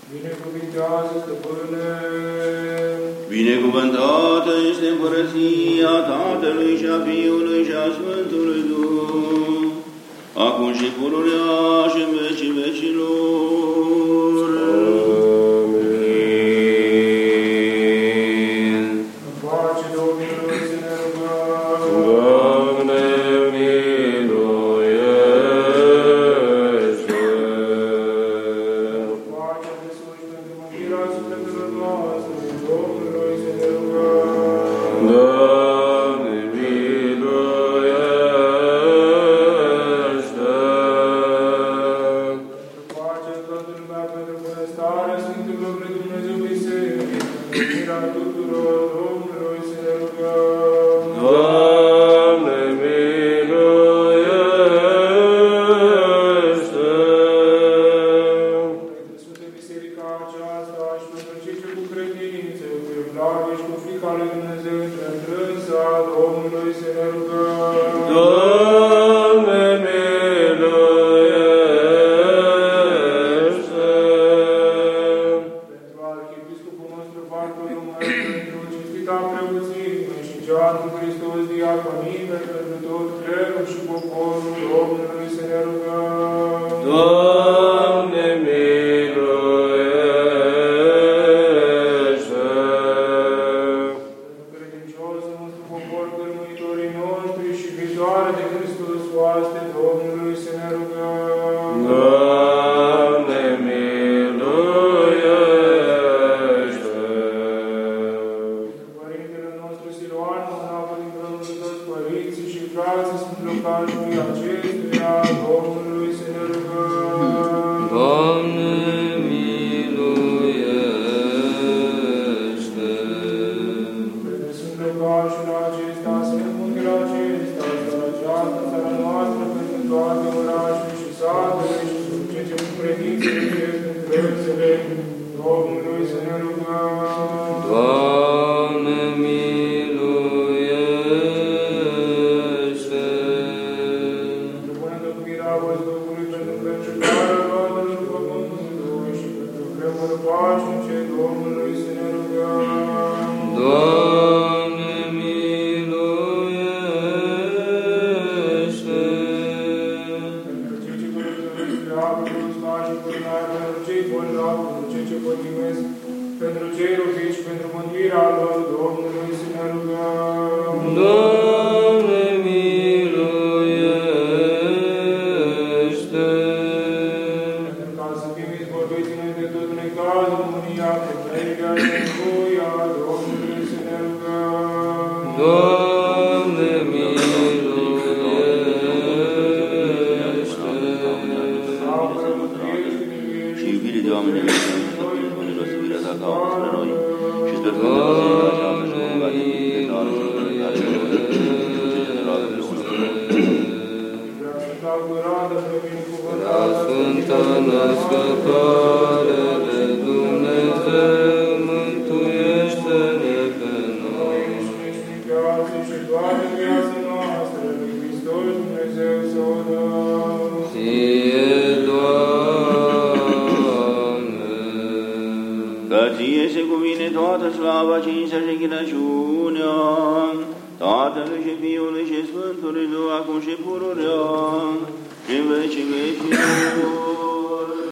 Binecuvintează, Stăpâne! Binecuvântată este împărăția Tatălui și a Fiului și a Sfântului Duh, acum și pururea și în vecii vecilor. Amin. În pace Domnului să ne rugăm. Doamne, miluiește! În pacea de sus și pentru mântuirea sufletelor noastre, Domnului să ne rugăm. Doamne, miluiește! În pacea toată lumea pentru bunăstarea Sfântului Dumnezeu Biserică, pentru mântuirea tuturor, Domnului să ne rugăm. Doamne, miluiește! Pentru Sfântă Biserica aceasta și pentru cei ce cu credință, cu evlavie și cu frica lui Dumnezeu intră întrânsa, Domnului să ne rugăm. Doamne, miluiește! Pentru Arhiepiscopul nostru Bartolomeu, pentru cinstita preoțime și cea cu Hristos diaconime, pentru tot clerul și poporul, Domnului să ne rugăm. Doamne, miluiește! Pentru credinciosul nostru popor, cărmuitorii noștri și viitoare de Hristos oaste, Domnului să ne rugăm. Doamne, miluiește! Părintele nostru Siloan, monahă din prământul toți părinții și frații sunt locașului acestuia, Domnului să ne rugăm. Doamne, miluiește! Pentru sunt locașul acesta, sunt mângâile acesta, țara aceasta, țara noastră, pentru toate orașele și satele și pentru cei ce cu credință iubesc întrățele, Domnului să ne rugăm. Doamne, miluiește! Pentru bună tăcuirea văzducului, pentru președarea roadelor pământului și pentru vremuri pașnice, Domnului să ne rugăm. Doamne, miluiește! Pentru cei ce călătoresc pe apă, pentru slași și pânari, pentru cei bolnavi, pentru cei ce pătimesc, pentru cei robiți și pentru mântuirea lor, Domnului să ne rugăm. Doamne, miluiește! Pentru ca să fim izbăviți noi de tot necazul, mânia, puterea și nevoia, Domnului să ne rugăm. Doamne, miluiește! Apără, mântuire și miluiește. Și iubire de oameni de viață, și toate bunele răsăvirea ta caută spre noi. Și sper că Dumnezeu să aceasta și vom găti de tare și încărcare și duce generală de unul. Prea Sfânta Curată, Prea binecuvântată, Sfântă Născătoare de Dumnezeu, mântuiește-ne pe noi. și viață și toată viața noastră, lui Hristos Dumnezeu să o dăm. Ție, Doamne! Că ție se cuvine toată slava, cinstea și chinăciunea, Tatălui și Fiului și Sfântului Duh, acum și pururea, și în vecii vecilor.